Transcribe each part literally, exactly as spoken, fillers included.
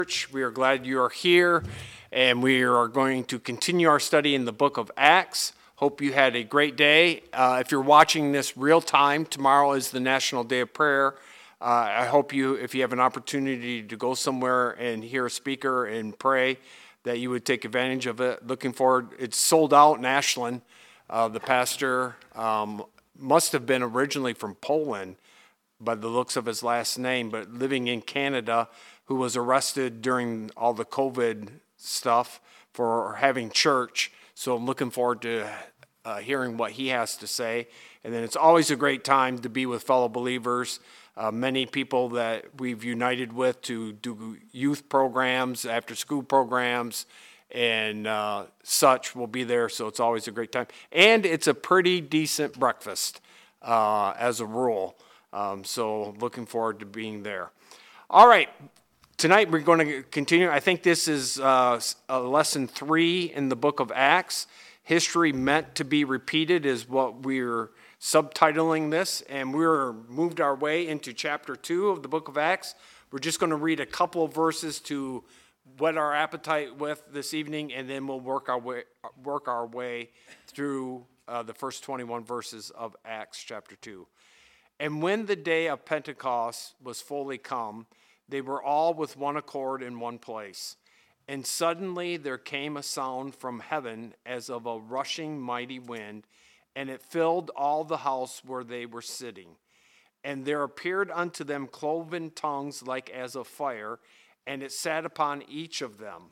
Church. We are glad you are here, and we are going to continue our study in the book of Acts. Hope you had a great day. Uh, if you're watching this real time, tomorrow is the National Day of Prayer. Uh, I hope you, if you have an opportunity to go somewhere and hear a speaker and pray, that you would take advantage of it. Looking forward, it's sold out in Ashland. Uh, the pastor um, must have been originally from Poland by the looks of his last name, but living in Canada, who was arrested during all the COVID stuff for having church. So I'm looking forward to uh, hearing what he has to say. And then it's always a great time to be with fellow believers. Uh, many people that we've united with to do youth programs, after school programs, and uh, such will be there. So it's always a great time. And it's a pretty decent breakfast uh, as a rule. Um, so looking forward to being there. All right. Tonight we're going to continue. I think this is uh, a lesson three in the book of Acts. History meant to be repeated is what we're subtitling this, and we're moved our way into chapter two of the book of Acts. We're just going to read a couple of verses to whet our appetite with this evening, and then we'll work our way work our way through uh, the first twenty-one verses of Acts chapter two. And when the day of Pentecost was fully come, they were all with one accord in one place. And suddenly there came a sound from heaven as of a rushing mighty wind, and it filled all the house where they were sitting. And there appeared unto them cloven tongues like as of fire, and it sat upon each of them.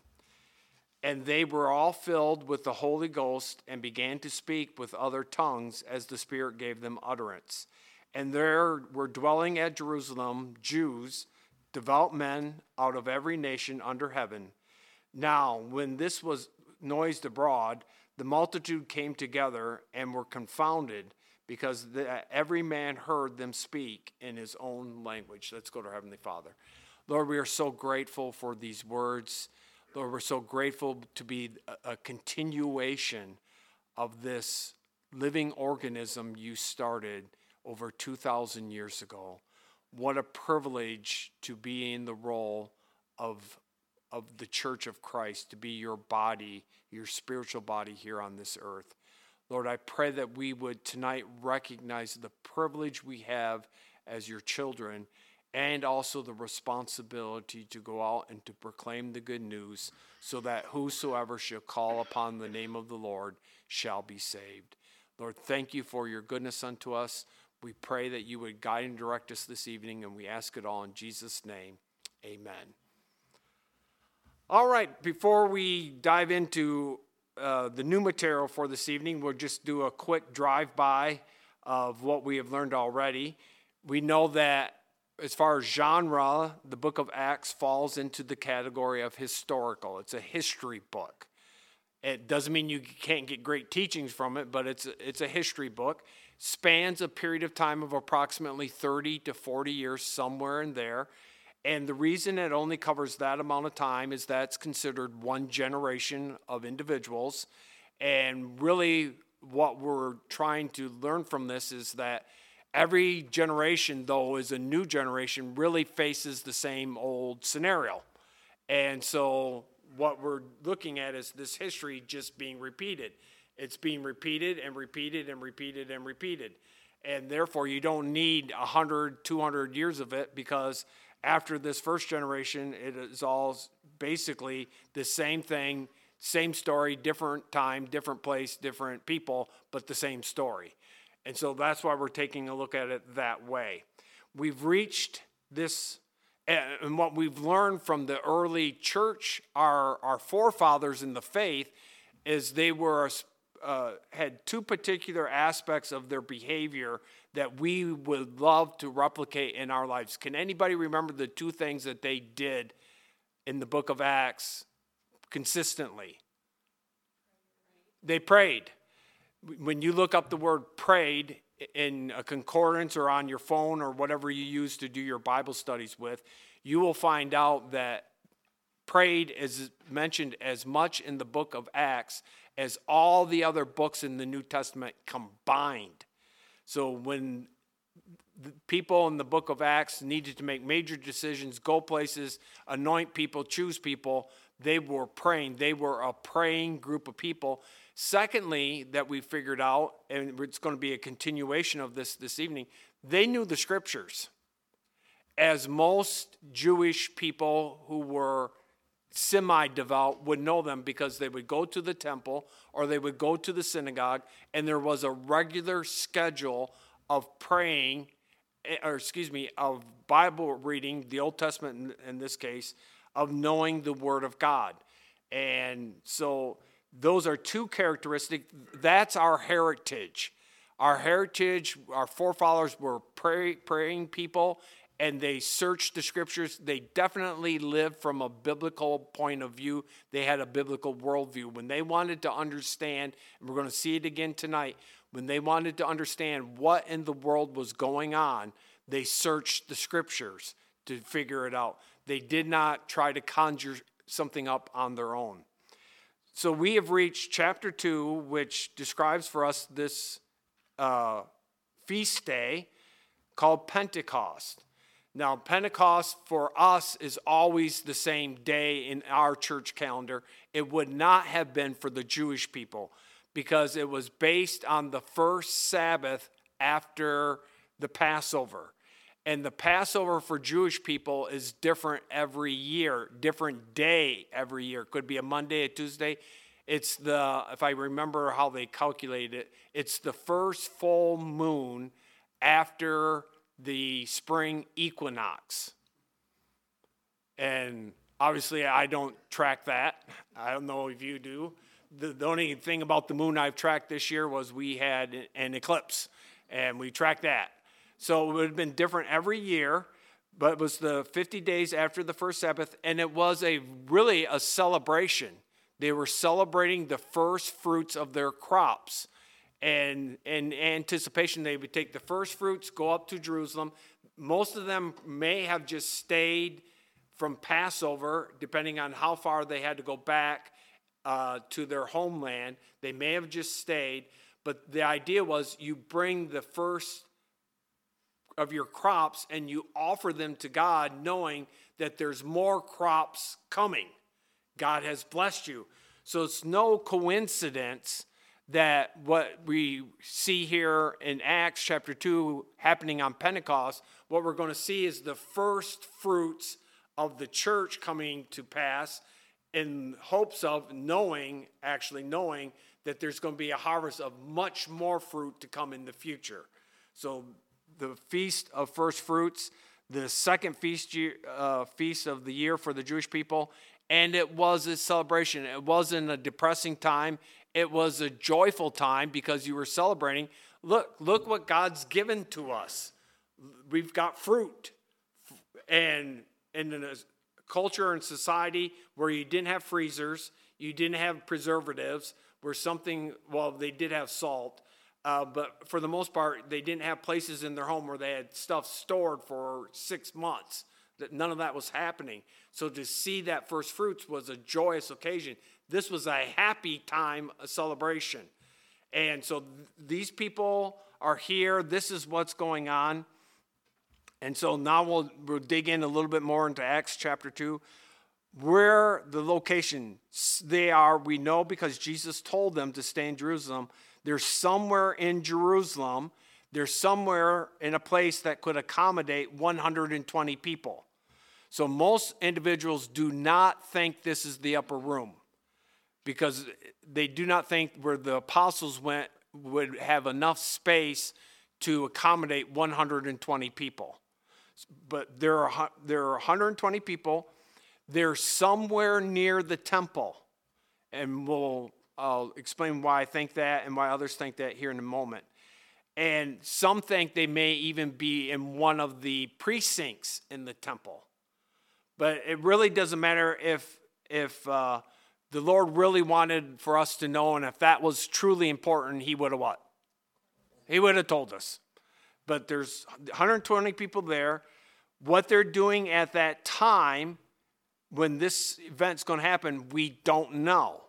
And they were all filled with the Holy Ghost, and began to speak with other tongues as the Spirit gave them utterance. And there were dwelling at Jerusalem Jews, devout men out of every nation under heaven. Now, when this was noised abroad, the multitude came together and were confounded, because the, every man heard them speak in his own language. Let's go to our Heavenly Father. Lord, we are so grateful for these words. Lord, we're so grateful to be a, a continuation of this living organism you started over two thousand years ago. What a privilege to be in the role of, of the Church of Christ, to be your body, your spiritual body here on this earth. Lord, I pray that we would tonight recognize the privilege we have as your children, and also the responsibility to go out and to proclaim the good news, so that whosoever shall call upon the name of the Lord shall be saved. Lord, thank you for your goodness unto us. We pray that you would guide and direct us this evening, and we ask it all in Jesus' name. Amen. All right, before we dive into uh, the new material for this evening, we'll just do a quick drive-by of what we have learned already. We know that as far as genre, the book of Acts falls into the category of historical. It's a history book. It doesn't mean you can't get great teachings from it, but it's a, it's a history book. Spans a period of time of approximately thirty to forty years, somewhere in there. And the reason it only covers that amount of time is that it's considered one generation of individuals. And really what we're trying to learn from this is that every generation, though, is a new generation, really faces the same old scenario. And so what we're looking at is this history just being repeated. It's being repeated and repeated and repeated and repeated. And therefore, you don't need one hundred, two hundred years of it, because after this first generation, it is all basically the same thing, same story, different time, different place, different people, but the same story. And so that's why we're taking a look at it that way. We've reached this, and what we've learned from the early church, our, our forefathers in the faith, is they were uh, had two particular aspects of their behavior that we would love to replicate in our lives. Can anybody remember the two things that they did in the book of Acts consistently? They prayed. When you look up the word prayed in a concordance or on your phone or whatever you use to do your Bible studies with, you will find out that prayed is mentioned as much in the book of Acts as all the other books in the New Testament combined. So when the people in the book of Acts needed to make major decisions, go places, anoint people, choose people. They were praying. They were a praying group of people. Secondly, that we figured out, and it's going to be a continuation of this this evening, they knew the scriptures. As most Jewish people who were semi-devout would know them, because they would go to the temple or they would go to the synagogue, and there was a regular schedule of praying, or excuse me, of Bible reading, the Old Testament in, in this case, of knowing the Word of God. And so those are two characteristics. That's our heritage. Our heritage, our forefathers were pray, praying people, and they searched the scriptures. They definitely lived from a biblical point of view. They had a biblical worldview. When they wanted to understand, and we're going to see it again tonight, when they wanted to understand what in the world was going on, they searched the scriptures to figure it out. They did not try to conjure something up on their own. So we have reached chapter two, which describes for us this uh, feast day called Pentecost. Now, Pentecost for us is always the same day in our church calendar. It would not have been for the Jewish people, because it was based on the first Sabbath after the Passover. And the Passover for Jewish people is different every year, different day every year. It could be a Monday, a Tuesday. It's the, if I remember how they calculate it, it's the first full moon after the spring equinox. And obviously I don't track that. I don't know if you do. The, the only thing about the moon I've tracked this year was we had an eclipse, and we tracked that. So it would have been different every year, but it was the fifty days after the first Sabbath, and it was a really a celebration. They were celebrating the first fruits of their crops. And in anticipation, they would take the first fruits, go up to Jerusalem. Most of them may have just stayed from Passover, depending on how far they had to go back uh, to their homeland. They may have just stayed, but the idea was you bring the first of your crops and you offer them to God, knowing that there's more crops coming. God has blessed you. So it's no coincidence that what we see here in Acts chapter two happening on Pentecost, what we're going to see is the first fruits of the church coming to pass, in hopes of knowing, actually knowing, that there's going to be a harvest of much more fruit to come in the future. So the Feast of First Fruits, the second feast, uh, feast of the year for the Jewish people, and it was a celebration. It wasn't a depressing time. It was a joyful time, because you were celebrating. Look, look what God's given to us. We've got fruit. And, and in a culture and society where you didn't have freezers, you didn't have preservatives, where something, well, they did have salt, uh, but for the most part, they didn't have places in their home where they had stuff stored for six months. That none of that was happening. So to see that first fruits was a joyous occasion. This was a happy time, a celebration. And so th- these people are here. This is what's going on. And so now we'll, we'll dig in a little bit more into Acts chapter two. Where the location they are, we know, because Jesus told them to stay in Jerusalem. They're somewhere in Jerusalem. They're somewhere in a place that could accommodate one hundred twenty people. So most individuals do not think this is the upper room, because they do not think where the apostles went would have enough space to accommodate one hundred twenty people. But there are, there are one hundred twenty people. They're somewhere near the temple. And we'll I'll explain why I think that and why others think that here in a moment. And some think they may even be in one of the precincts in the temple. But it really doesn't matter if if uh, the Lord really wanted for us to know, and if that was truly important, he would have what? He would have told us. But there's one hundred twenty people there. What they're doing at that time when this event's going to happen, we don't know.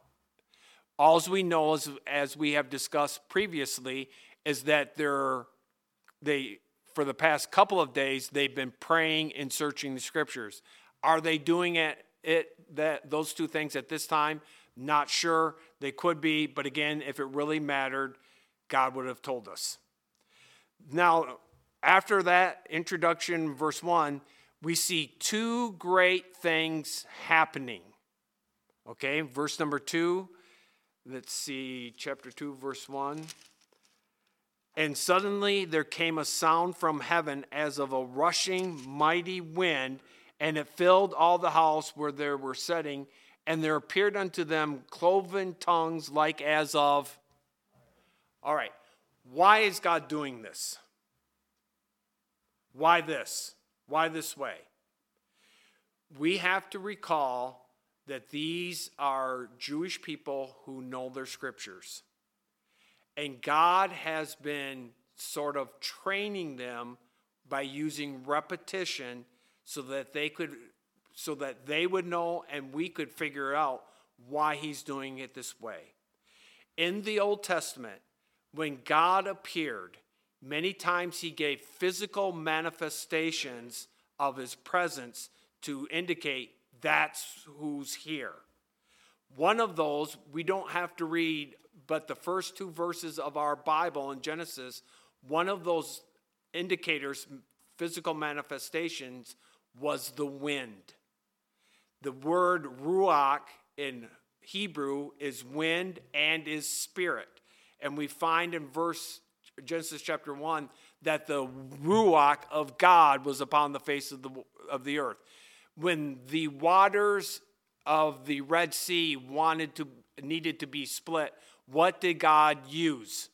All we know, is, as we have discussed previously, is that they're, they for the past couple of days, they've been praying and searching the scriptures. Are they doing it, it that those two things at this time? Not sure. They could be, but again, if it really mattered, God would have told us. Now, after that introduction, verse one, we see two great things happening. Okay, verse number two. Let's see, chapter two, verse one. And suddenly there came a sound from heaven as of a rushing mighty wind, and it filled all the house where they were sitting, and there appeared unto them cloven tongues like as of... All right, why is God doing this? Why this? Why this way? We have to recall that these are Jewish people who know their scriptures. And God has been sort of training them by using repetition so that they could, so that they would know and we could figure out why he's doing it this way. In the Old Testament, when God appeared, many times he gave physical manifestations of his presence to indicate that's who's here. One of those, we don't have to read, but the first two verses of our Bible in Genesis, one of those indicators, physical manifestations, was the wind. The word ruach in Hebrew is wind and is spirit. And we find in verse Genesis chapter one that the ruach of God was upon the face of the of the earth. When the waters of the Red Sea wanted to needed to be split, what did God use?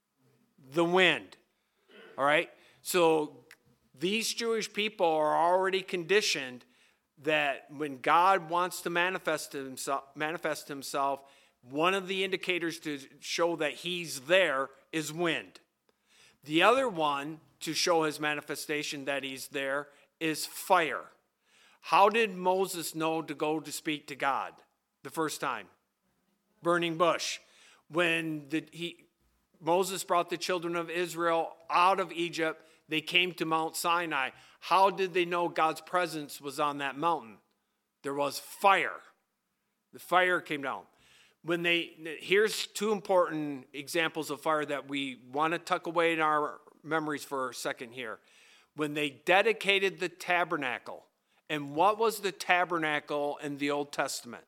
The wind. All right? So these Jewish people are already conditioned that when God wants to manifest himself, manifest himself, one of the indicators to show that he's there is wind. The other one to show his manifestation that he's there is fire. How did Moses know to go to speak to God the first time? Burning bush. When the, he, Moses brought the children of Israel out of Egypt, they came to Mount Sinai. How did they know God's presence was on that mountain? There was fire. The fire came down. When they, here's two important examples of fire that we want to tuck away in our memories for a second here. When they dedicated the tabernacle, and what was the tabernacle in the Old Testament?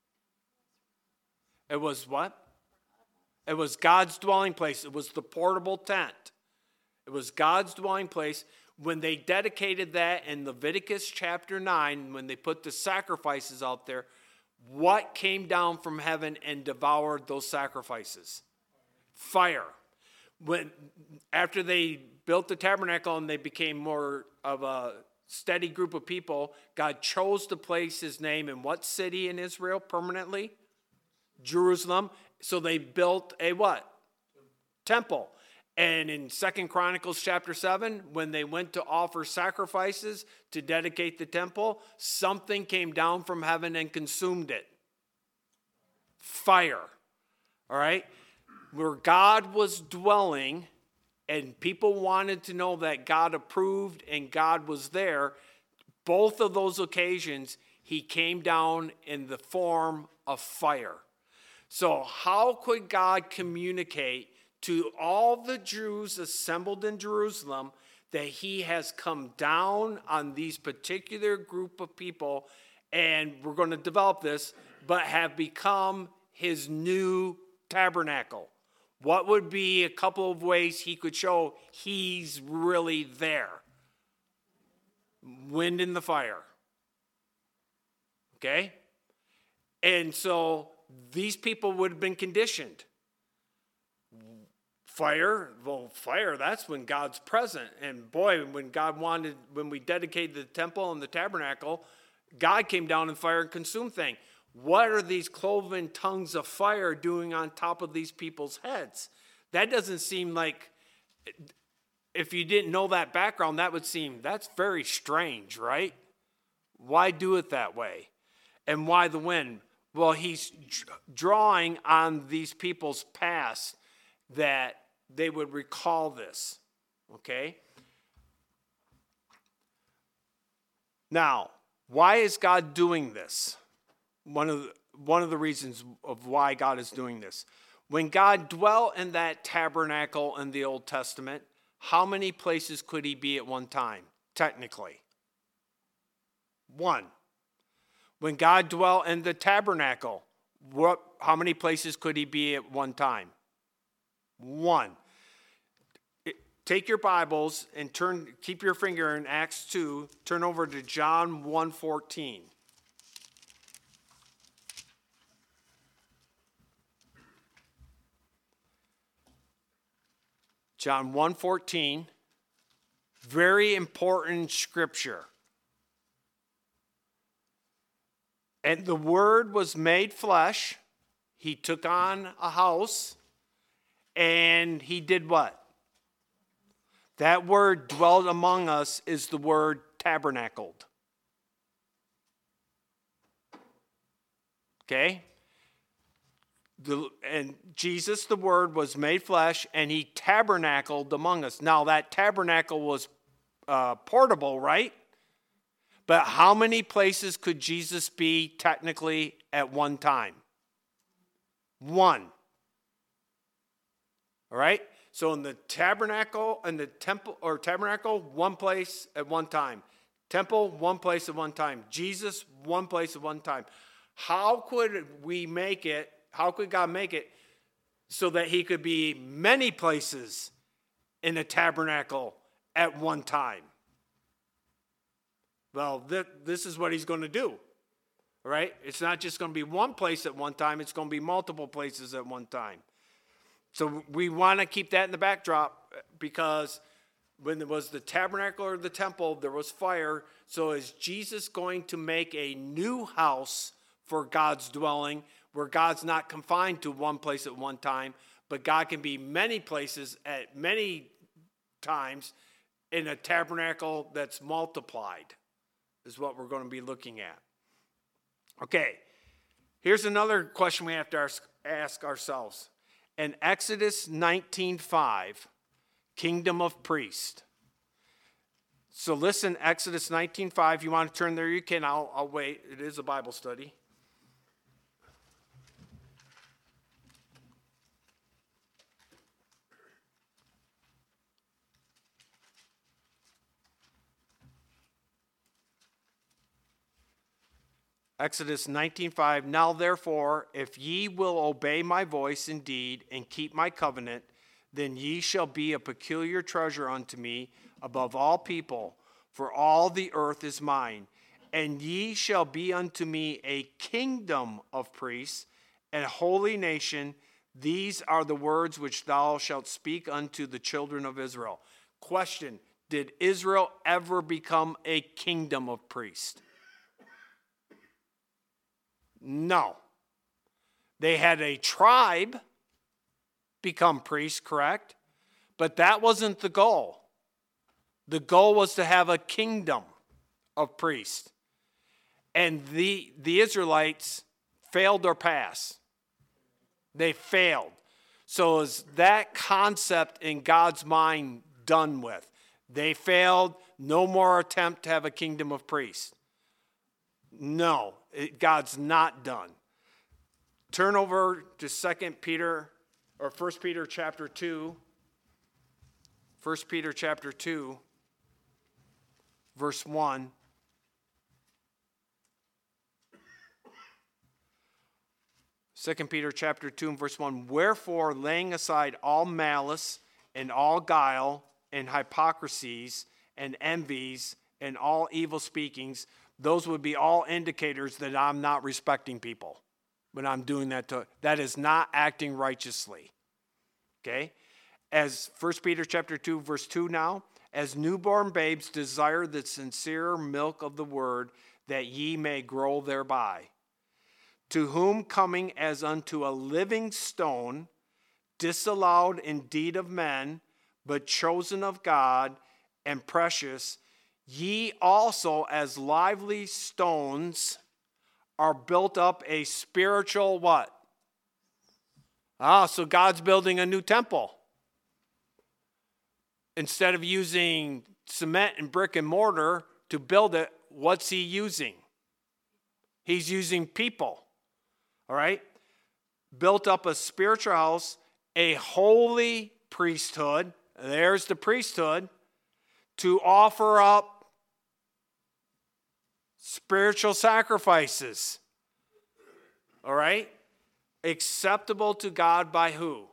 It was what? It was God's dwelling place. It was the portable tent. It was God's dwelling place. When they dedicated that in Leviticus chapter nine, when they put the sacrifices out there, what came down from heaven and devoured those sacrifices? Fire. When after they built the tabernacle and they became more of a steady group of people, God chose to place his name in what city in Israel permanently? Jerusalem. So they built a what? Temple. And in Second Chronicles chapter seven, when they went to offer sacrifices to dedicate the temple, something came down from heaven and consumed it. Fire. All right? Where God was dwelling and people wanted to know that God approved and God was there, both of those occasions, he came down in the form of fire. So how could God communicate to all the Jews assembled in Jerusalem that he has come down on these particular group of people, and we're going to develop this, but have become his new tabernacle? What would be a couple of ways he could show he's really there? Wind and the fire. Okay? And so these people would have been conditioned. Fire, well, fire, that's when God's present. And boy, when God wanted, when we dedicated the temple and the tabernacle, God came down in fire and consumed things. What are these cloven tongues of fire doing on top of these people's heads? That doesn't seem like, if you didn't know that background, that would seem, that's very strange, right? Why do it that way? And why the wind? Well, he's drawing on these people's past that they would recall this, okay? Now, why is God doing this? One of the, one of the reasons of why God is doing this. When God dwelt in that tabernacle in the Old Testament, how many places could he be at one time, technically? One. When God dwelt in the tabernacle, what, how many places could he be at one time? One. It, take your Bibles and turn, keep your finger in Acts two, turn over to John one fourteen. John one fourteen, very important scripture. And the Word was made flesh. He took on a house, and he did what? That word dwelt among us is the word tabernacled. Okay? The, and Jesus, the Word, was made flesh, and he tabernacled among us. Now, that tabernacle was uh, portable, right? But how many places could Jesus be technically at one time? One. All right? So in the tabernacle, in the temple or tabernacle, one place at one time. Temple, one place at one time. Jesus, one place at one time. How could we make it, how could God make it so that he could be many places in a tabernacle at one time? Well, th- this is what he's going to do, right? It's not just going to be one place at one time. It's going to be multiple places at one time. So we want to keep that in the backdrop because when there was the tabernacle or the temple, there was fire. So is Jesus going to make a new house for God's dwelling where God's not confined to one place at one time, but God can be many places at many times in a tabernacle that's multiplied? Is what we're going to be looking at. Okay, here's another question we have to ask, ask ourselves. In Exodus nineteen five, kingdom of priests. So listen, Exodus nineteen five, you want to turn there, you can. I'll, I'll wait. It is a Bible study. Exodus nineteen five, now therefore, if ye will obey my voice indeed, and keep my covenant, then ye shall be a peculiar treasure unto me above all people, for all the earth is mine. And ye shall be unto me a kingdom of priests, and a holy nation. These are the words which thou shalt speak unto the children of Israel. Question, did Israel ever become a kingdom of priests? No. They had a tribe become priests, correct? But that wasn't the goal. The goal was to have a kingdom of priests. And the, the Israelites failed their pass. They failed. So is that concept in God's mind done with? They failed. No more attempt to have a kingdom of priests. No, it, God's not done. Turn over to Second Peter or First Peter chapter two. First Peter chapter two, verse one. Second Peter chapter two and verse one. Wherefore, laying aside all malice and all guile and hypocrisies and envies and all evil speakings, those would be all indicators that I'm not respecting people when I'm doing that. To, that is not acting righteously. Okay? As First Peter chapter two, verse two now, as newborn babes desire the sincere milk of the word, that ye may grow thereby. To whom coming as unto a living stone, disallowed indeed of men, but chosen of God and precious, ye also as lively stones are built up a spiritual what? Ah, so God's building a new temple. Instead of using cement and brick and mortar to build it, what's he using? He's using people. All right? Built up a spiritual house, a holy priesthood. There's the priesthood. To offer up spiritual sacrifices. All right? Acceptable to God by who?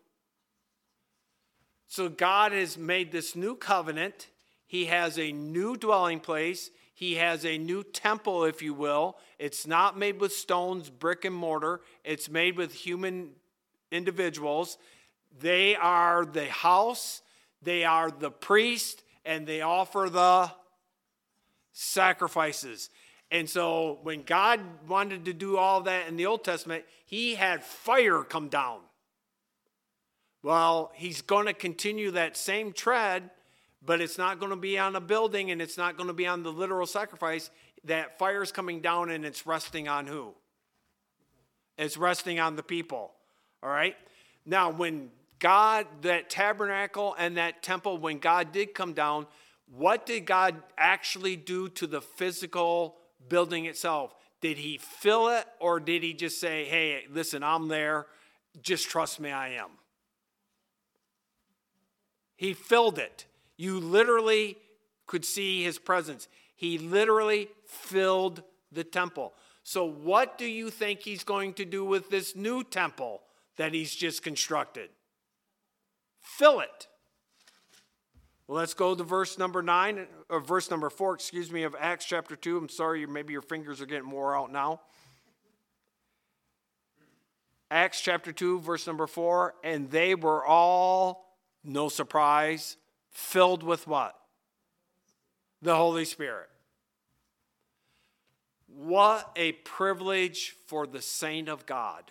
So God has made this new covenant. He has a new dwelling place. He has a new temple, if you will. It's not made with stones, brick and mortar. It's made with human individuals. They are the house. They are the priest. And they offer the sacrifices. And so when God wanted to do all that in the Old Testament, he had fire come down. Well, he's going to continue that same trend, but it's not going to be on a building and it's not going to be on the literal sacrifice. That fire's coming down and it's resting on who? It's resting on the people. All right? Now, when God, that tabernacle and that temple, when God did come down, what did God actually do to the physical building itself? Did he fill it, or did he just say, hey, listen, I'm there. Just trust me, I am. He filled it. You literally could see his presence. He literally filled the temple. So what do you think he's going to do with this new temple that he's just constructed? Fill it. Well, let's go to verse number nine, or verse number four, excuse me, of Acts chapter two. I'm sorry, maybe your fingers are getting wore out now. Acts chapter two, verse number four, and they were all, no surprise, filled with what? The Holy Spirit. What a privilege for the saint of God.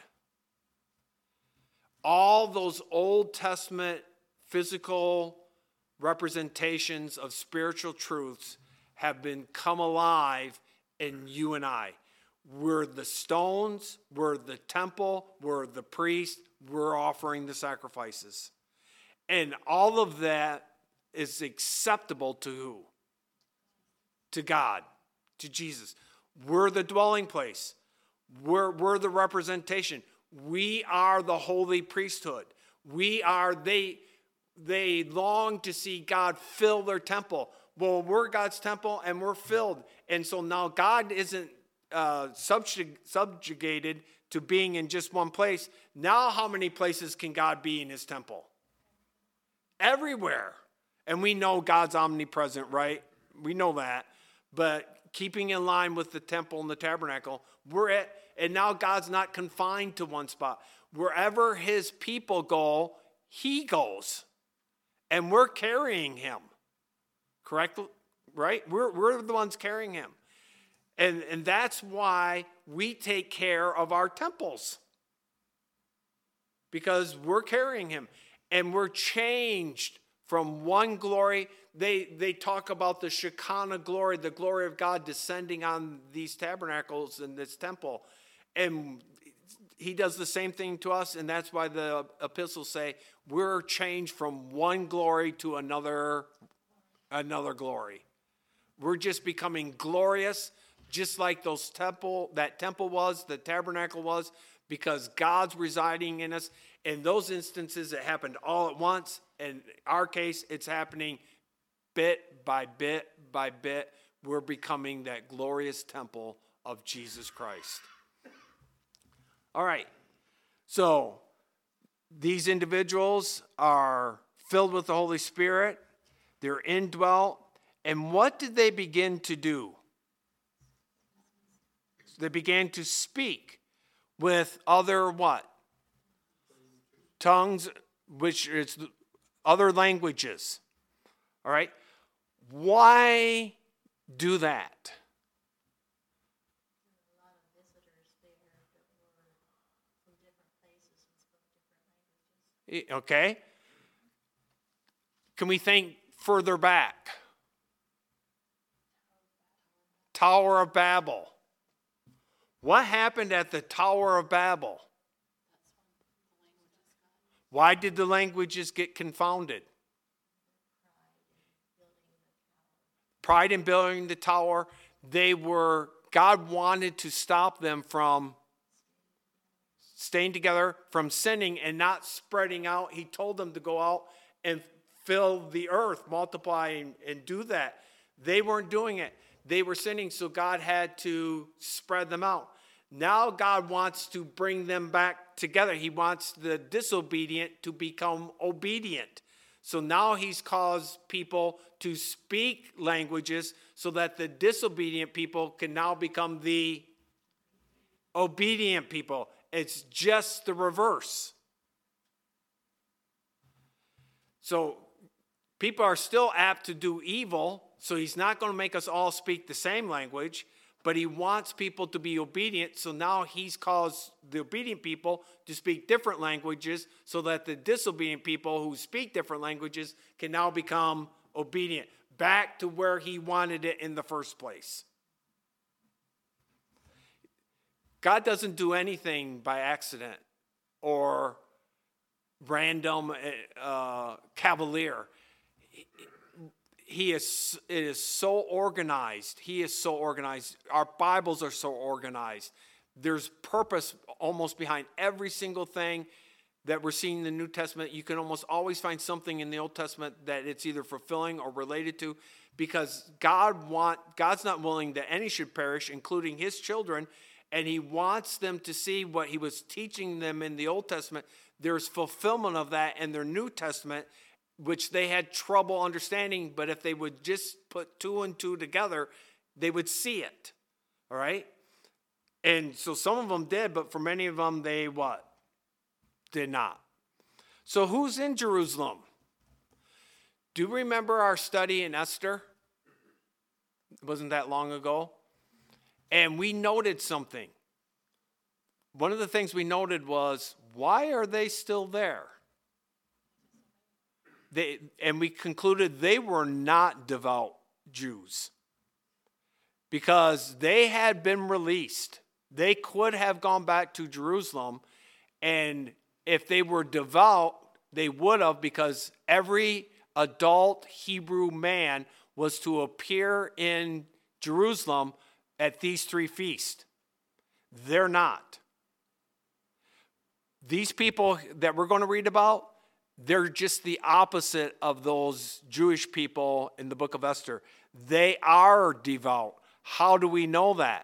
All those Old Testament physical representations of spiritual truths have been come alive in you and I. We're the stones, we're the temple, we're the priest, we're offering the sacrifices. And all of that is acceptable to who? To God, to Jesus. We're the dwelling place. We're, we're the representation. We are the holy priesthood. We are, they, they long to see God fill their temple. Well, we're God's temple and we're filled. And so now God isn't uh, subjug- subjugated to being in just one place. Now how many places can God be in his temple? Everywhere. And we know God's omnipresent, right? We know that. But keeping in line with the temple and the tabernacle, we're at, and now God's not confined to one spot. Wherever his people go, he goes. And we're carrying him. Correct? Right? We're, we're the ones carrying him. And, and that's why we take care of our temples. Because we're carrying him. And we're changed from one glory. They, they talk about the Shekinah glory, the glory of God descending on these tabernacles in this temple. And he does the same thing to us, and that's why the epistles say we're changed from one glory to another, another glory. We're just becoming glorious, just like those temple, that temple was, the tabernacle was, because God's residing in us. In those instances, it happened all at once. In our case, it's happening bit by bit by bit. We're becoming that glorious temple of Jesus Christ. All right. So these individuals are filled with the Holy Spirit. They're indwelt. And what did they begin to do? They began to speak with other what? Tongues, which is other languages. All right? Why do that? A lot of visitors there that were from different places and spoke different languages. Okay. Can we think further back? Tower of Babel. What happened at the Tower of Babel? Why did the languages get confounded? Pride in building the tower. They were, God wanted to stop them from staying together, from sinning and not spreading out. He told them to go out and fill the earth, multiply and, and do that. They weren't doing it. They were sinning, so God had to spread them out. Now God wants to bring them back together. He wants the disobedient to become obedient. So now he's caused people to speak languages so that the disobedient people can now become the obedient people. It's just the reverse. So people are still apt to do evil, so he's not going to make us all speak the same language, but he wants people to be obedient, so now he's caused the obedient people to speak different languages so that the disobedient people who speak different languages can now become obedient, back to where he wanted it in the first place. God doesn't do anything by accident or random uh, cavalier. He is, it is so organized. He is so organized. Our Bibles are so organized. There's purpose almost behind every single thing that we're seeing in the New Testament. You can almost always find something in the Old Testament that it's either fulfilling or related to, because God want God's not willing that any should perish, including his children, and he wants them to see what he was teaching them in the Old Testament. There's fulfillment of that in their New Testament, which they had trouble understanding, but if they would just put two and two together, they would see it, all right? And so some of them did, but for many of them, they what? Did not. So who's in Jerusalem? Do you remember our study in Esther? It wasn't that long ago. And we noted something. One of the things we noted was, why are they still there? They, and we concluded they were not devout Jews because they had been released. They could have gone back to Jerusalem, and if they were devout, they would have, because every adult Hebrew man was to appear in Jerusalem at these three feasts. They're not. These people that we're going to read about, they're just the opposite of those Jewish people in the book of Esther. They are devout. How do we know that?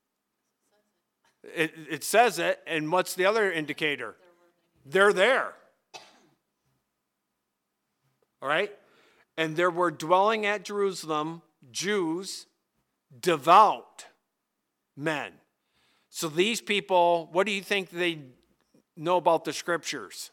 It, it says it, and what's the other indicator? They're there. All right? And there were dwelling at Jerusalem Jews, devout men. So these people, what do you think they know about the scriptures?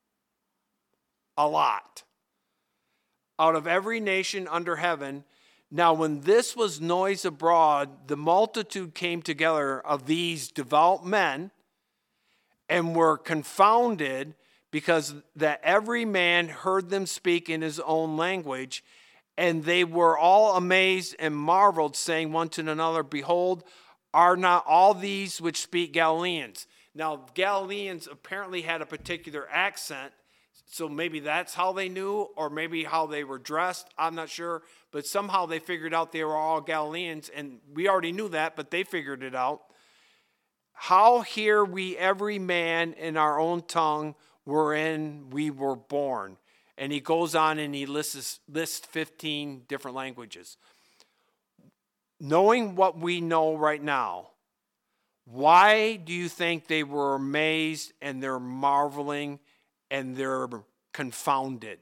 A lot. Out of every nation under heaven. Now when this was noised abroad, the multitude came together of these devout men and were confounded, because that every man heard them speak in his own language. And they were all amazed and marveled, saying one to another, behold, are not all these which speak Galileans? Now, Galileans apparently had a particular accent, so maybe that's how they knew, or maybe how they were dressed. I'm not sure. But somehow they figured out they were all Galileans, and we already knew that, but they figured it out. How hear we every man in our own tongue wherein we were born? And he goes on and he lists, lists fifteen different languages. Knowing what we know right now, why do you think they were amazed and they're marveling and they're confounded?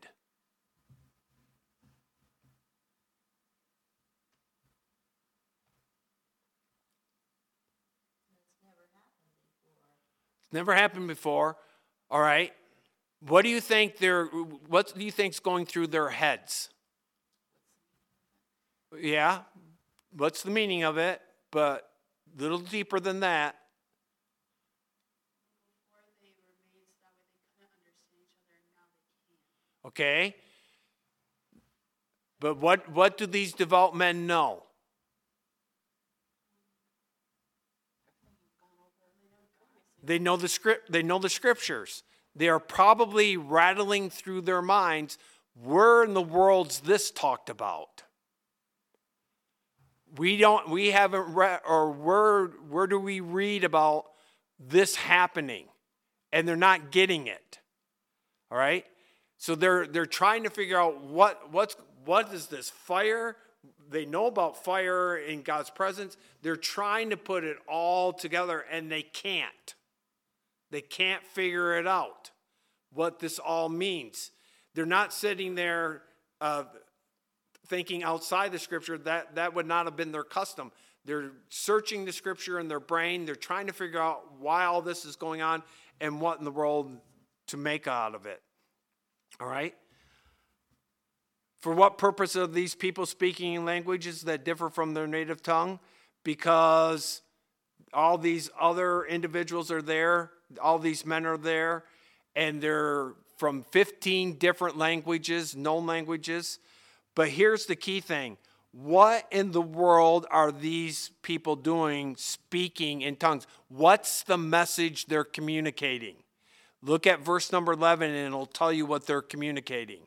It's never happened before. All right. What do you think they're, what do you think's going through their heads? Yeah. What's the meaning of it? But a little deeper than that. Before they were amazed that way they couldn't understand each other, and now they can. Okay. But what, what do these devout men know? They know the script, they know the scriptures. They are probably rattling through their minds, where in the world's this talked about? We don't, we haven't read, or where, where do we read about this happening? And they're not getting it. All right? So they're they're trying to figure out what what's what is this fire? They know about fire in God's presence. They're trying to put it all together, and they can't. They can't figure it out, what this all means. They're not sitting there uh, thinking outside the Scripture. That, that would not have been their custom. They're searching the Scripture in their brain. They're trying to figure out why all this is going on and what in the world to make out of it. All right? For what purpose are these people speaking in languages that differ from their native tongue? Because all these other individuals are there, all these men are there, and they're from fifteen different languages, known languages. But here's the key thing. What in the world are these people doing speaking in tongues? What's the message they're communicating? Look at verse number eleven and it'll tell you what they're communicating.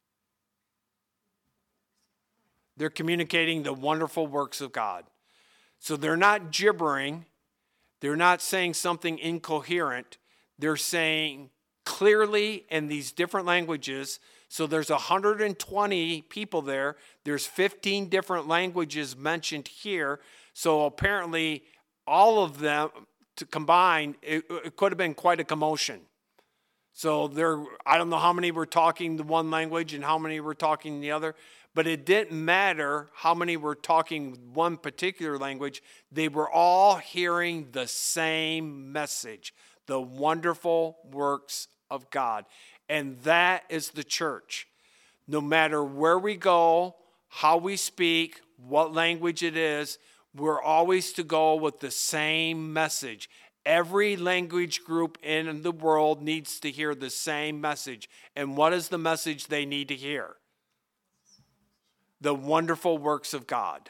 They're communicating the wonderful works of God. So they're not gibbering. They're not saying something incoherent. They're saying clearly in these different languages. So there's one hundred twenty people there. There's fifteen different languages mentioned here. So apparently all of them to combine, it, it could have been quite a commotion. So there, I don't know how many were talking the one language and how many were talking the other, but it didn't matter how many were talking one particular language. They were all hearing the same message, the wonderful works of God. And that is the church. No matter where we go, how we speak, what language it is, we're always to go with the same message. Every language group in the world needs to hear the same message. And what is the message they need to hear? The wonderful works of God.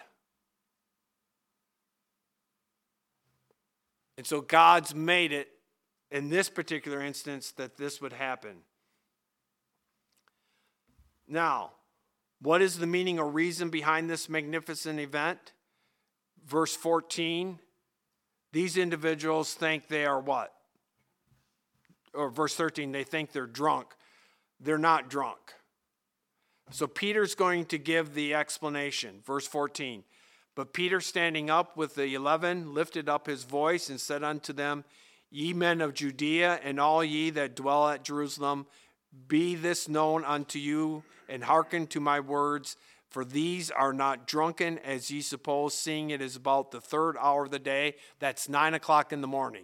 And so God's made it, in this particular instance, that this would happen. Now, what is the meaning or reason behind this magnificent event? Verse fourteen, these individuals think they are what? Or verse thirteen, they think they're drunk. They're not drunk. So Peter's going to give the explanation. Verse fourteen, but Peter standing up with the eleven lifted up his voice and said unto them, Ye men of Judea, and all ye that dwell at Jerusalem, be this known unto you, and hearken to my words. For these are not drunken, as ye suppose, seeing it is about the third hour of the day. That's nine o'clock in the morning.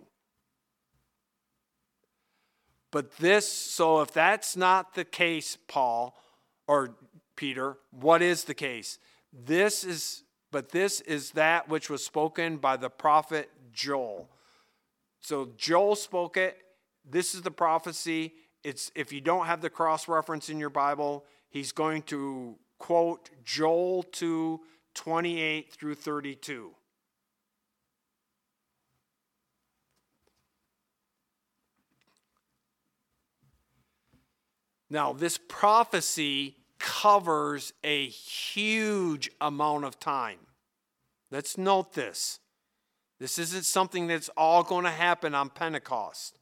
But this, so if that's not the case, Paul, or Peter, what is the case? This is, but this is that which was spoken by the prophet Joel. So Joel spoke it. This is the prophecy. It's, if you don't have the cross-reference in your Bible, he's going to quote Joel two, twenty-eight through thirty-two. Now, this prophecy covers a huge amount of time. Let's note this. This isn't something that's all going to happen on Pentecost.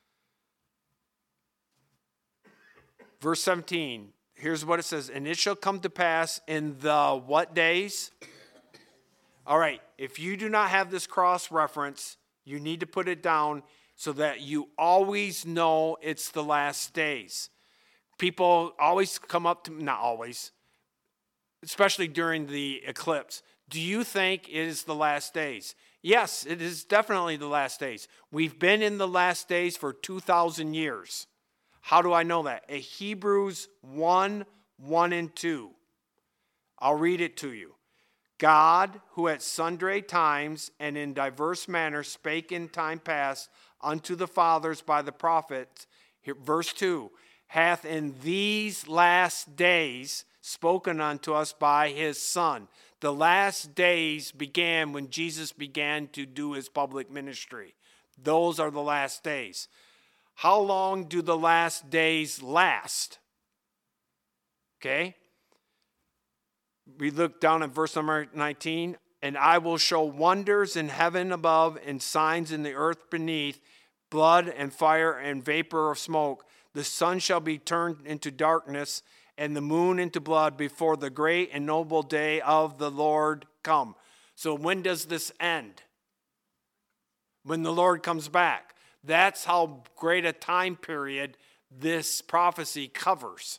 Verse seventeen, here's what it says. And it shall come to pass in the what days? All right, if you do not have this cross reference, you need to put it down so that you always know it's the last days. People always come up to me, not always, especially during the eclipse. Do you think it is the last days? Yes, it is definitely the last days. We've been in the last days for two thousand years. How do I know that? A Hebrews one, one and two. I'll read it to you. God, who at sundry times and in diverse manners spake in time past unto the fathers by the prophets, here, verse two, hath in these last days spoken unto us by his Son. The last days began when Jesus began to do his public ministry. Those are the last days. How long do the last days last? Okay. We look down at verse number nineteen. And I will show wonders in heaven above and signs in the earth beneath, blood and fire and vapor of smoke. The sun shall be turned into darkness and the moon into blood before the great and noble day of the Lord come. So when does this end? When the Lord comes back. That's how great a time period this prophecy covers.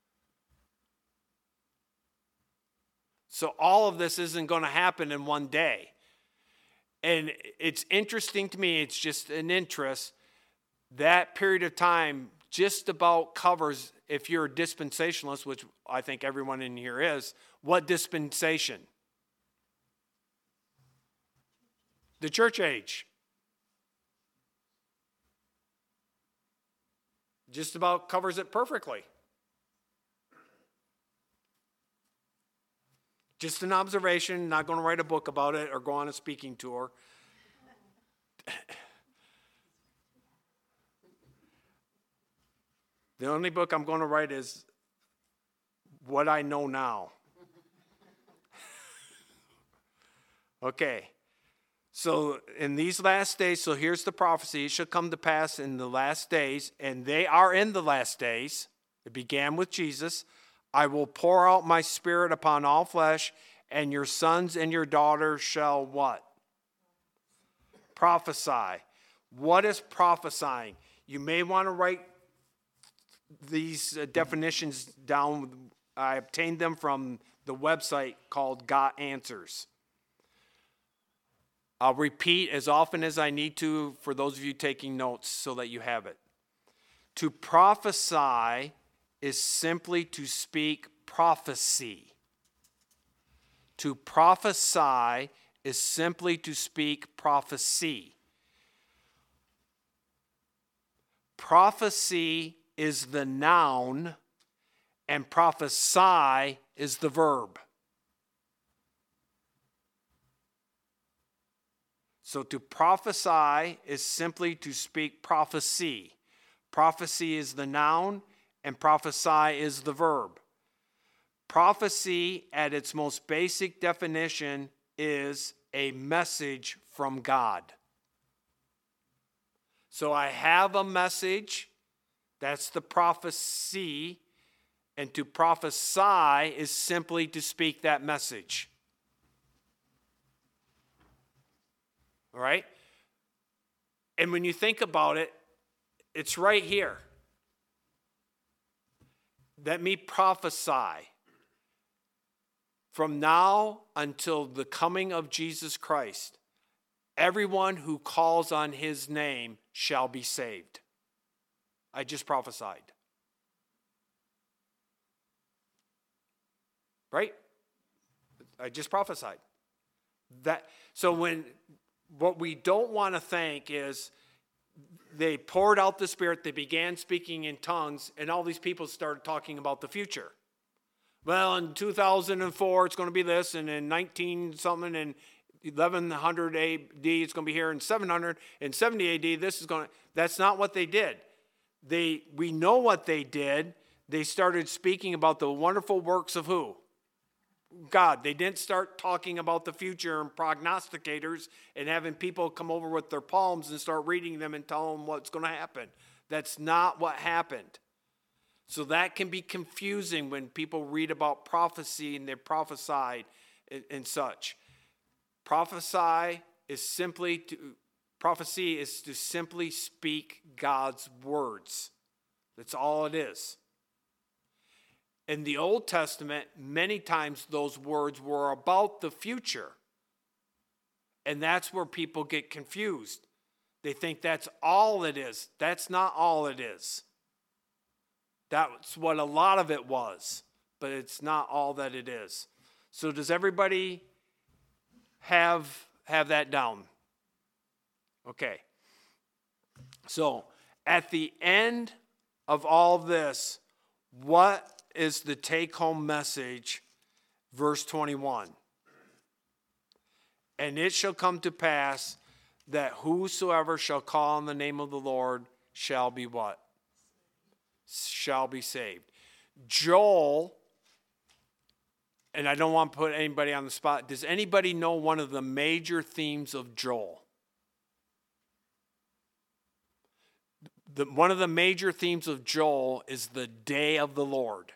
So all of this isn't going to happen in one day. And it's interesting to me, it's just an interest, that period of time just about covers, if you're a dispensationalist, which I think everyone in here is, what dispensation? The church age. Just about covers it perfectly. Just an observation, not going to write a book about it or go on a speaking tour. The only book I'm going to write is What I Know Now. Okay. So in these last days, so here's the prophecy. It shall come to pass in the last days, and they are in the last days. It began with Jesus. I will pour out my spirit upon all flesh, and your sons and your daughters shall what? Prophesy. What is prophesying? You may want to write these uh, definitions down. I obtained them from the website called Got Answers. I'll repeat as often as I need to for those of you taking notes so that you have it. To prophesy is simply to speak prophecy. To prophesy is simply to speak prophecy. Prophecy is the noun and prophesy is the verb. So to prophesy is simply to speak prophecy. Prophecy is the noun and prophesy is the verb. Prophecy at its most basic definition is a message from God. So I have a message, that's the prophecy, and to prophesy is simply to speak that message. All right? And when you think about it, it's right here. Let me prophesy. From now until the coming of Jesus Christ, everyone who calls on his name shall be saved. I just prophesied. Right? I just prophesied. That so when what we don't want to think is they poured out the Spirit, they began speaking in tongues, and all these people started talking about the future. Well, in two thousand four, it's going to be this, and in nineteen something, and eleven hundred A D, it's going to be here, and seven hundred, and seventy A D, this is going to, that's not what they did. They, we know what they did. They started speaking about the wonderful works of who? God. They didn't start talking about the future and prognosticators and having people come over with their palms and start reading them and tell them what's going to happen. That's not what happened. So that can be confusing when people read about prophecy and they're prophesied and, and such. Prophesy is simply to, prophecy is to simply speak God's words. That's all it is. In the Old Testament, many times those words were about the future. And that's where people get confused. They think that's all it is. That's not all it is. That's what a lot of it was, but it's not all that it is. So does everybody have, have that down? Okay. So at the end of all this, what is the take-home message? Verse twenty-one. And it shall come to pass that whosoever shall call on the name of the Lord shall be what? Shall be saved. Joel and I don't want to put anybody on the spot, does anybody know one of the major themes of Joel? The, one of the major themes of Joel is the day of the Lord.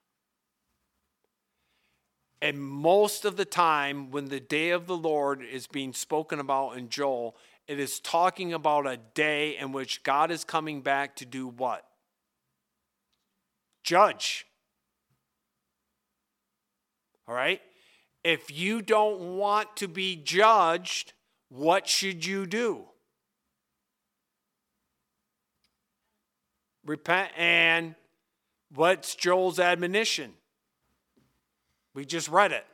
And most of the time when the day of the Lord is being spoken about in Joel, it is talking about a day in which God is coming back to do what? Judge. All right? If you don't want to be judged, what should you do? Repent. And what's Joel's admonition? We just read it.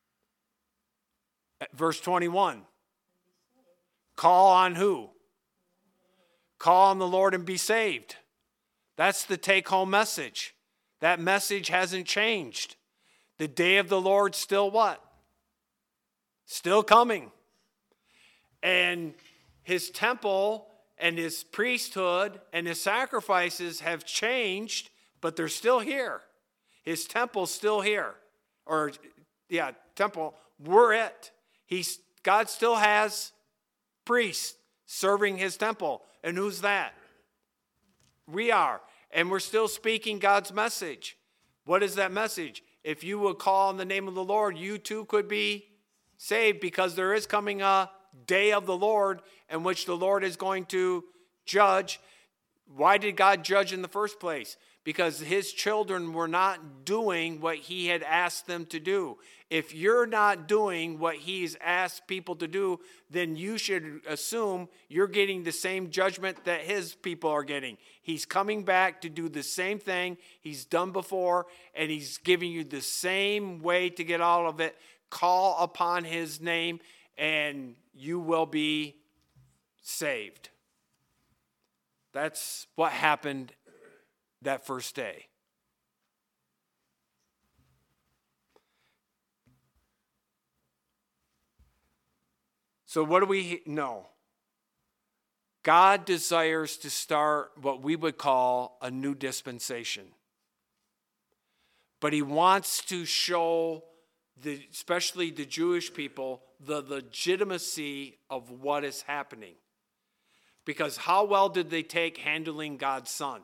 At verse twenty-one. Call on who? Call on the Lord and be saved. That's the take-home message. That message hasn't changed. The day of the Lord still what? Still coming. And his temple and his priesthood and his sacrifices have changed, but they're still here. His temple's still here. Or, yeah, temple, we're it. He's, God still has priests serving his temple. And who's that? We are. And we're still speaking God's message. What is that message? If you will call on the name of the Lord, you too could be saved, because there is coming a day of the Lord in which the Lord is going to judge. Why did God judge in the first place? Because his children were not doing what he had asked them to do. If you're not doing what he's asked people to do, then you should assume you're getting the same judgment that his people are getting. He's coming back to do the same thing he's done before, and he's giving you the same way to get out of it. Call upon his name, and you will be saved. That's what happened that first day. So what do we know? God desires to start what we would call a new dispensation. But he wants to show, the, especially the Jewish people, the legitimacy of what is happening. Because how well did they take handling God's son?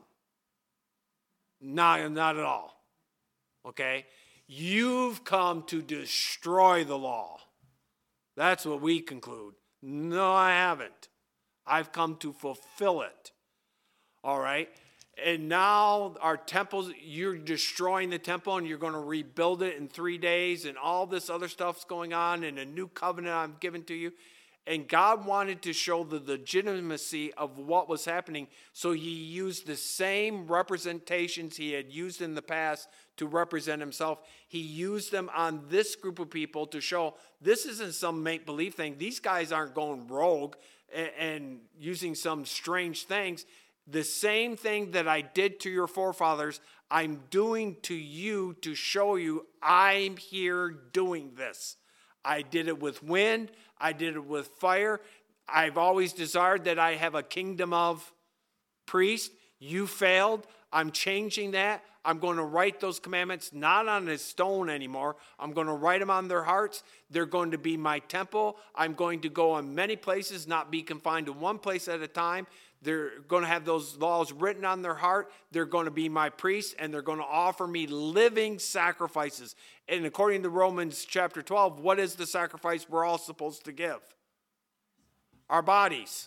Not, not at all. Okay? You've come to destroy the law. That's what we conclude. No, I haven't. I've come to fulfill it. All right? And now our temples, you're destroying the temple and you're going to rebuild it in three days and all this other stuff's going on, and a new covenant I'm giving to you. And God wanted to show the legitimacy of what was happening, so he used the same representations he had used in the past to represent himself. He used them on this group of people to show this isn't some make-believe thing. These guys aren't going rogue and, and using some strange things. The same thing that I did to your forefathers, I'm doing to you to show you I'm here doing this. I did it with wind. I did it with fire. I've always desired that I have a kingdom of priests. You failed. I'm changing that. I'm going to write those commandments not on a stone anymore. I'm going to write them on their hearts. They're going to be my temple. I'm going to go in many places, not be confined to one place at a time. They're going to have those laws written on their heart. They're going to be my priests, and they're going to offer me living sacrifices. And according to Romans chapter twelve, what is the sacrifice we're all supposed to give? Our bodies.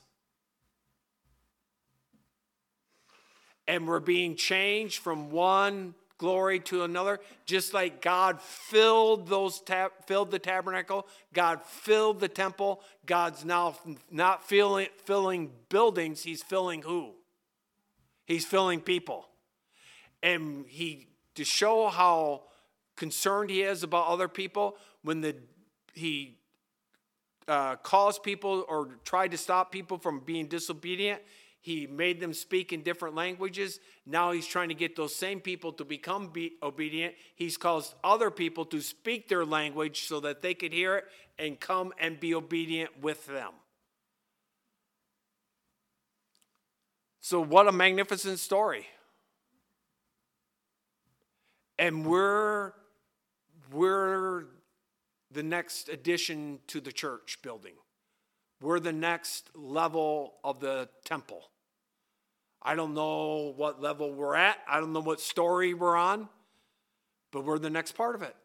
And we're being changed from one glory to another, just like God filled those tab- filled the tabernacle. God filled the temple. God's now not filling, filling buildings. He's filling who? He's filling people. And he, to show how concerned he is about other people, when the he uh, calls people or tried to stop people from being disobedient, he made them speak in different languages. Now he's trying to get those same people to become be obedient. He's caused other people to speak their language so that they could hear it and come and be obedient with them. So what a magnificent story. And we're we're the next addition to the church building. We're the next level of the temple. I don't know what level we're at. I don't know what story we're on, but we're the next part of it.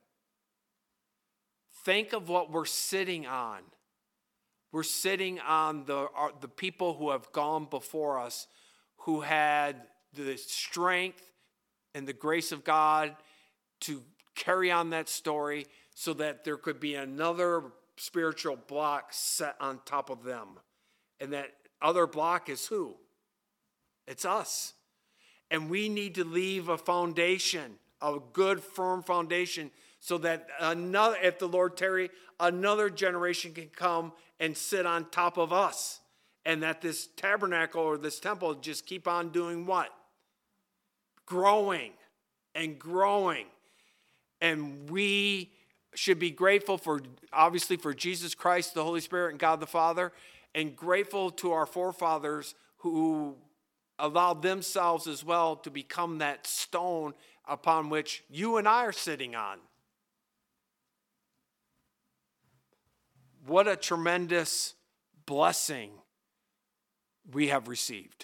Think of what we're sitting on. We're sitting on the, our, the people who have gone before us, who had the strength and the grace of God to carry on that story so that there could be another spiritual block set on top of them. And that other block is who? It's us. And we need to leave a foundation, a good, firm foundation, so that another, if the Lord tarry, another generation can come and sit on top of us. And that this tabernacle or this temple just keep on doing what? Growing and growing. And we should be grateful for, obviously, for Jesus Christ, the Holy Spirit, and God the Father, and grateful to our forefathers who allowed themselves as well to become that stone upon which you and I are sitting on. What a tremendous blessing we have received.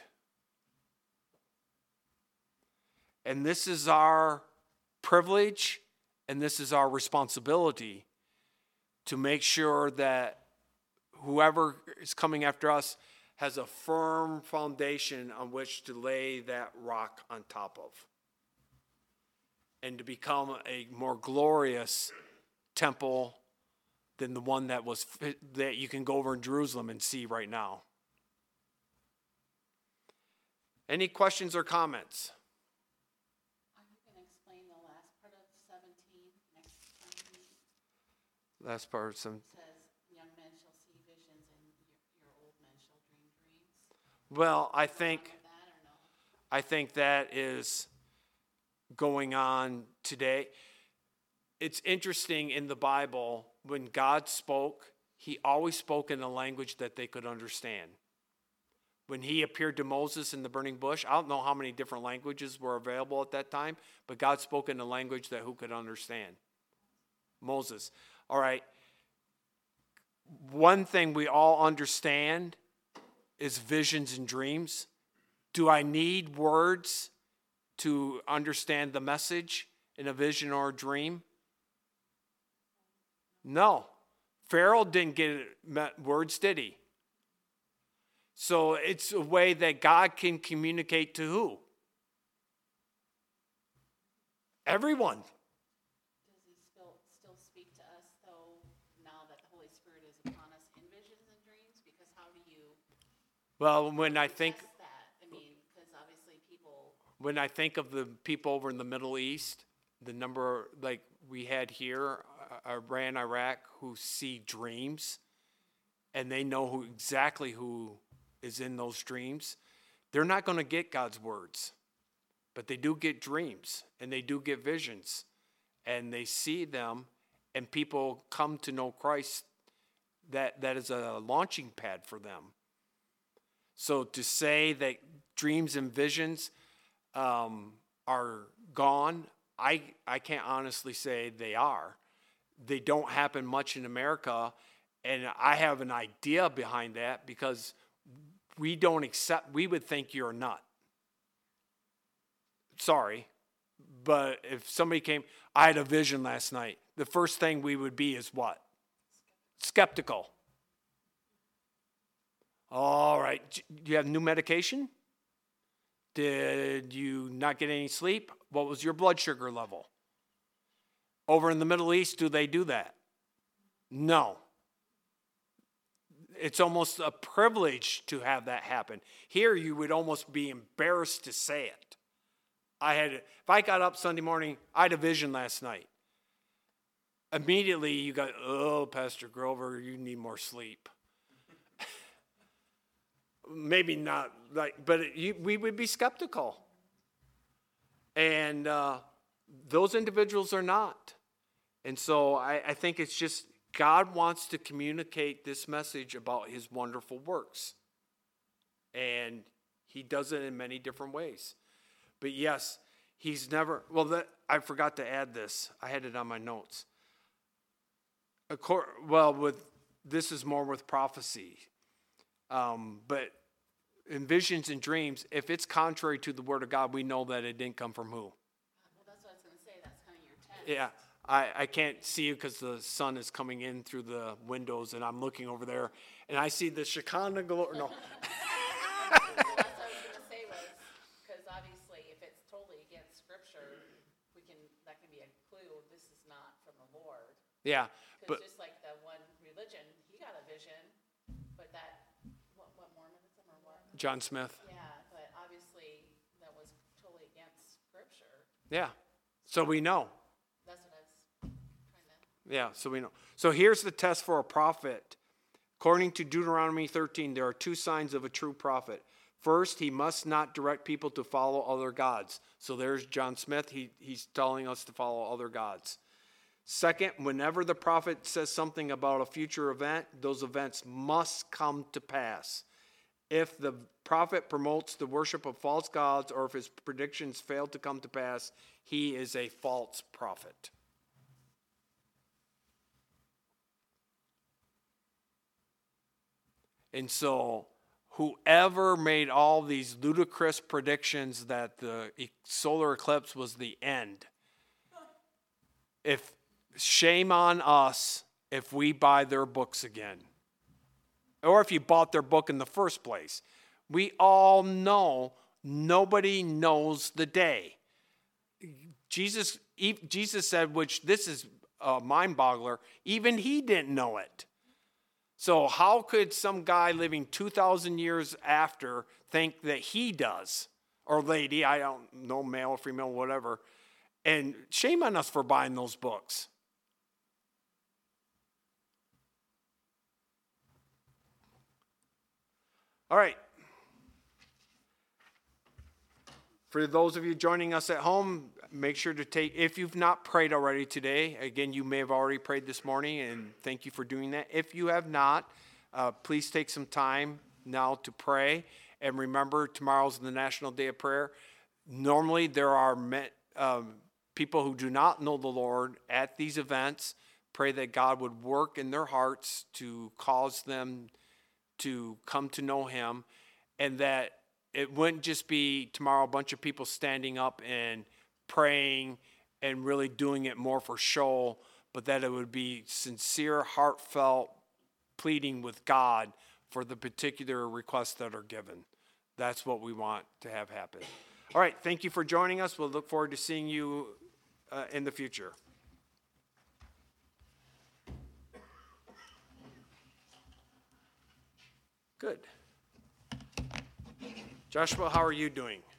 And this is our privilege, and this is our responsibility to make sure that whoever is coming after us has a firm foundation on which to lay that rock on top of, and to become a more glorious temple than the one that was that you can go over in Jerusalem and see right now. Any questions or comments? Are you going to explain the last part of seventeen next time? Last part of some. It says, young men shall see visions and your, your old men shall dream dreams. Well, I think Is that or no? I think that is going on today. It's interesting in the Bible, when God spoke, he always spoke in a language that they could understand. When he appeared to Moses in the burning bush, I don't know how many different languages were available at that time, but God spoke in a language that who could understand? Moses. All right. One thing we all understand is visions and dreams. Do I need words to understand the message in a vision or a dream? No. Pharaoh didn't get words, did he? So it's a way that God can communicate to who? Everyone. Does he still, still speak to us, though, now that the Holy Spirit is upon us in visions and dreams? Because how do you Well, when I think test that? I mean, because obviously people... when I think of the people over in the Middle East, the number like we had here, uh, Iran, Iraq, who see dreams, and they know who exactly who is in those dreams, they're not going to get God's words, but they do get dreams, and they do get visions, and they see them, and people come to know Christ. That that is a launching pad for them. So to say that dreams and visions um, are gone, I I can't honestly say they are. They don't happen much in America, and I have an idea behind that because we don't accept, we would think you're a nut. Sorry, but if somebody came, I had a vision last night, the first thing we would be is what? Skeptical. All right, do you have new medication? Did you not get any sleep? What was your blood sugar level? Over in the Middle East, do they do that? No. It's almost a privilege to have that happen. Here, you would almost be embarrassed to say it. I had, if I got up Sunday morning, I had a vision last night. Immediately, you got, oh, Pastor Grover, you need more sleep. Maybe not, like, but it, you, we would be skeptical. And uh, those individuals are not. And so I, I think it's just, God wants to communicate this message about his wonderful works. And he does it in many different ways. But yes, He's never, well, that, I forgot to add this. I had it on my notes. Accor- well, with this is more with prophecy. Um, but in visions and dreams, if it's contrary to the word of God, we know that it didn't come from who? Well, that's what I was going to say. That's kind of your test. Yeah, I, I can't see you because the sun is coming in through the windows, and I'm looking over there, and I see the Shekinah glory. No. Well, that's what I was going to say was, because obviously if it's totally against scripture, we can, that can be a clue, this is not from the Lord. Yeah, but Because just like the one religion, he got a vision, but that, what, what Mormonism or what? John Smith. Yeah, but obviously that was totally against scripture. Yeah, so we know. That's what I was trying to. Yeah, so we know. So here's the test for a prophet. According to Deuteronomy thirteen, there are two signs of a true prophet. First, he must not direct people to follow other gods. So there's John Smith. He, he's telling us to follow other gods. Second, whenever the prophet says something about a future event, those events must come to pass. If the prophet promotes the worship of false gods or if his predictions fail to come to pass, he is a false prophet. And so whoever made all these ludicrous predictions that the solar eclipse was the end, if shame on us if we buy their books again. Or if you bought their book in the first place. We all know nobody knows the day. Jesus, Jesus said, which this is a mind boggler, even he didn't know it. So how could some guy living two thousand years after think that he does? Or lady, I don't know, male or female, whatever. And shame on us for buying those books. All right. For those of you joining us at home, make sure to take, if you've not prayed already today, again, you may have already prayed this morning, and thank you for doing that. If you have not, uh, please take some time now to pray. And remember, tomorrow's the National Day of Prayer. Normally, there are um, people who do not know the Lord at these events. Pray that God would work in their hearts to cause them to come to know him, and that it wouldn't just be tomorrow a bunch of people standing up and praying and really doing it more for show, but that it would be sincere, heartfelt pleading with God for the particular requests that are given. That's what we want to have happen. All right, thank you for joining us. We'll look forward to seeing you uh, in the future. Good. Joshua, how are you doing?